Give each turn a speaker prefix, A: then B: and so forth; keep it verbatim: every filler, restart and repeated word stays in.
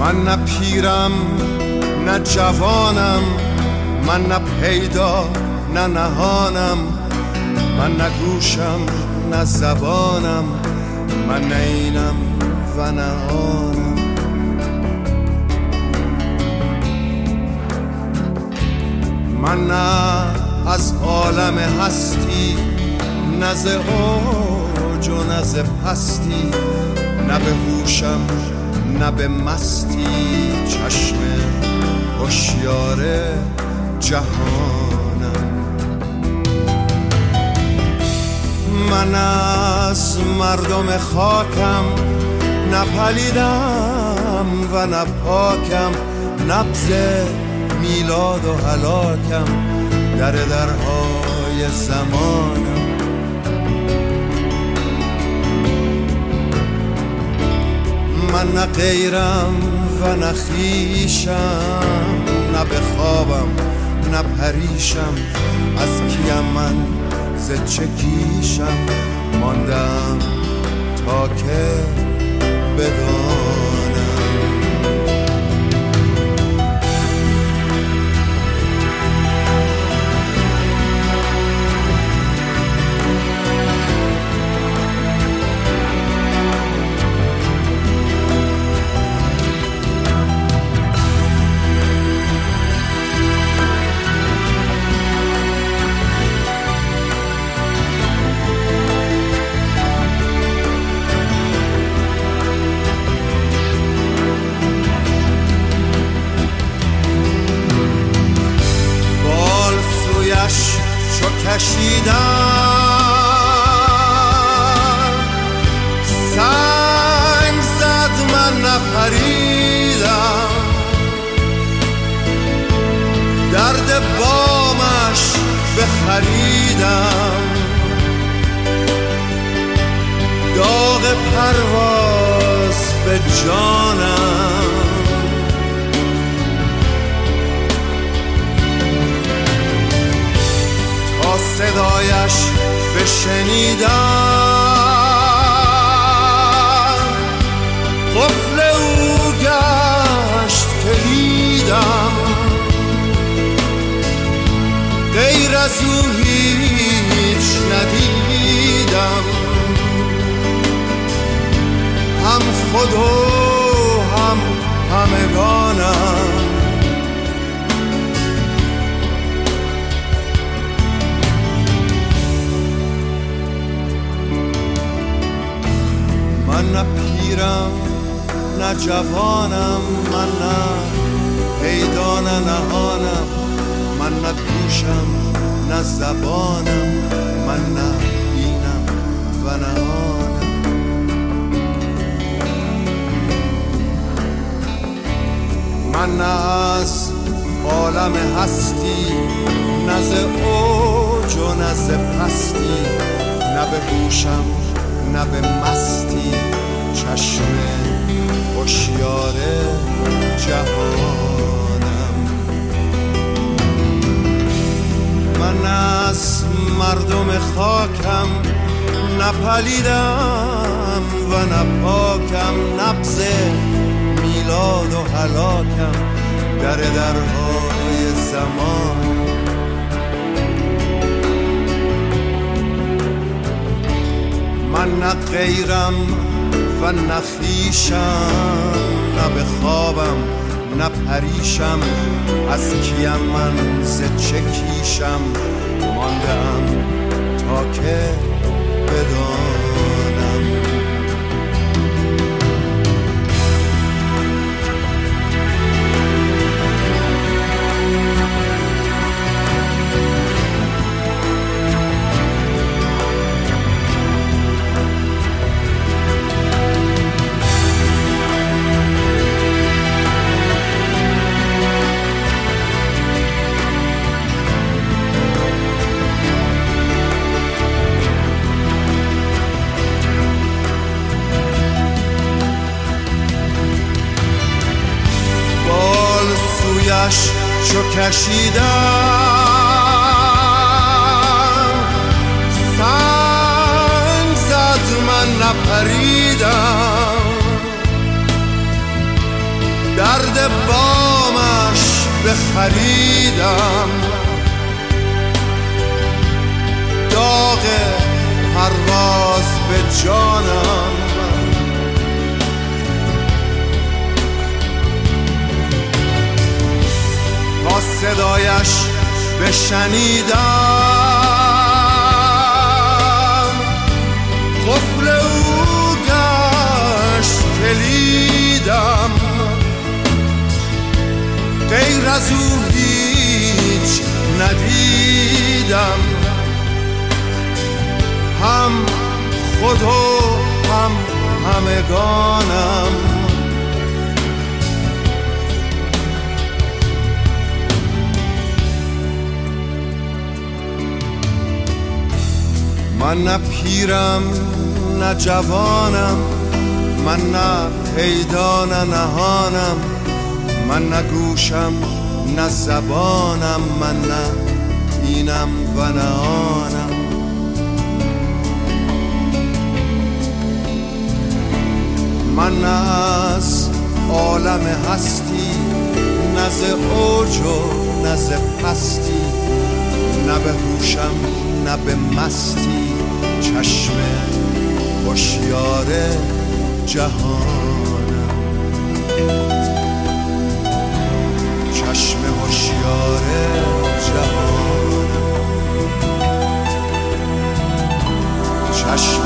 A: من نه پیرم نه جوانم، من نه پیدا نه نهانم، من نه گوشم نه زبانم، من نه اینم و نه آنم. من نه از عالم هستی، نه ز اوج و نه ز پستی، نه به هوشم نه به مستی، چشم هوشیار جهانم. من از مردم خاکم، نه پلیدم و نه پاکم، نبض میلاد و هلاکم در درهای زمانم. من نه غیرم و نه خویشم، نه به خوابم نه پریشم، از کیم من ز چه کیشم، ماندم تا که بدانم. چو کشیدم سنگ زد من نپریدم، درد بامش بخریدم، داغ پرواز به جانم. صدایش بشنیدم، قفل او گشت کلیدم، غیر از او هیچ ندیدم، هم خود و هم همگانم. من نه پیرم نه جوانم، من نه پیدا نه نهانم، من نه گوشم نه زبانم، من نه اینم و نه آنم. من نه از عالم هستی، نه ز اوج و نه ز پستی، نه به گوشم نه به مستی، چشم هوشیار جهانم. من از مردم خاکم، نه پلیدم و نه پاکم، نبض میلاد و هلاکم در درهای زمان. من نه غیرم و نه خویشم، نه به خوابم نه پریشم، از کیم من ز چه کیشم، ماندم تا که بدانم. چو کشیدم سنگ زد من نپریدم، بامش بخریدم، داغ پرواز به جانم، با صدایش بشنیدم، قفل او گشت کلیدم، غیر از او هیچ ندیدم، هم خود و هم همگانم. من نه پیرم نه جوانم، من نه پیدا نه نهانم، من نه گوشم نه زبانم، من نه اینم و نه آنم. من نه از عالم هستی، نه ز اوج و نه ز پستی، نه به هوشم نه به مستی، چشم هوشیار جهانم، چشم هوشیار جهانم، چشم